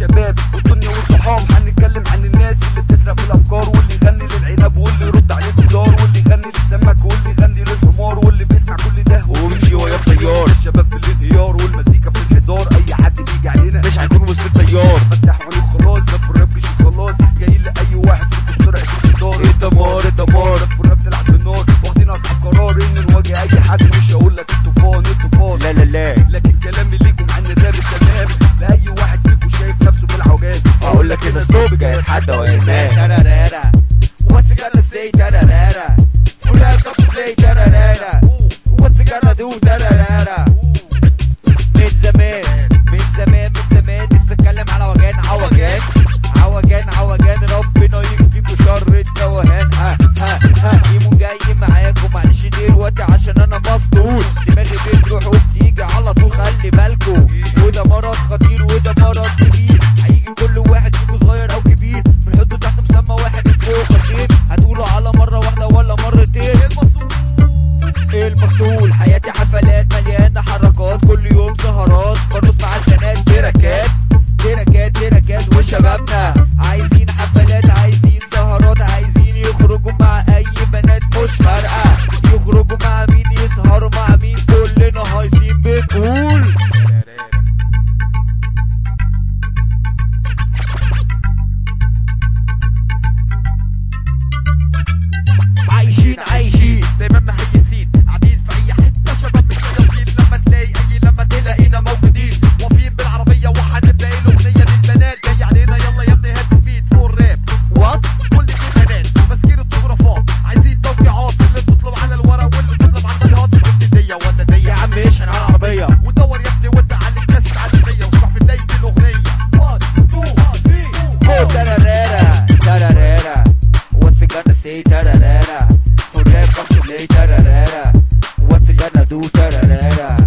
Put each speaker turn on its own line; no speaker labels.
الشباب والدنيا والصحاب، هنتكلم عن الناس اللي بتسرق في الافكار، واللي يغني للعنب واللي يرد عليه بالدار، واللي يغني للسمك واللي يغني للحمار، واللي بيسمع كل ده ويمشي ويا الطيار. الشباب في الانهيار والمزيكا في الانحدار، اي حد بيجي علينا مش هيكون وسط التيار. فتحوا عليه خلاص، ده في الراب مش خلاص، جايين لاي واحد فيكم بسرعه الانتظار. الدمار الدمار، ده في الراب تلعب بالنار، واخدين اصحاب قرار ان نواجه اي حد. مش هقول لك الطوفان الطوفان، لا لا لا، لكن كلامي ليكم عن الراب التمام لاي واحد فيكم شايف نفسه في العوجات.
اقول لك ان ستوب جاي يتحدى ويرمان.
ترارارا what's it gonna say ترارارا وراب طب play ترارارا what's it gonna do ترارارا. من زمان من زمان من زمان نفسي اتكلم على عوجان عوجان عوجان عوجان، ربنا يكفيكوا شر التوهان. ها ها ها ايمون جاي معاكم، معلش دلوقتي عشان انا مسطول، دماغي بتروح وبتيجي على طول، خلي بالكوا وده مرض خطير وده مرض كبير، هيجي كل واحد فيكوا صغير او كبير بنحطه تحت مسمى واحد فوق خطير، هتقوله على مره واحده ولا مرتين. المسطول حياتي حفلات مليانه حركات، كل يوم سهرات برقص مع البنات، تراكات تراكات تراكات، وشبابنا عايزين حفلات عايزين سهرات، عايزين يخرجوا مع اي بنات مش فارقه، يخرجوا مع مين يسهروا مع مين، كلنا هايصين بنقول عايشين عايشين
دايما مهيسين، قاعدين في اي حته شباب مش شياطين، لما تلاقي لما تلاقينا موجودين واقفين بالعربيه وهنبدا الاغنيه للبنات، جاي علينا يلا يا ابني هات البيت فور راب وات كل دي بنات ماسكين الطوغرافات، عايزين توقيعات اللي بتطلب على الورق واللي بتطلب على البيهات، الابتدائيه ولا دي
يا عم اشحن على العربيه
ودور يا ابني وانت على الكاس العالميه، واسمع في بدايه الاغنيه 1 2 3
ترارارا ترارارا what's it gonna say ترارارا وراب طب play ترارارا what's it gonna do ترارارا.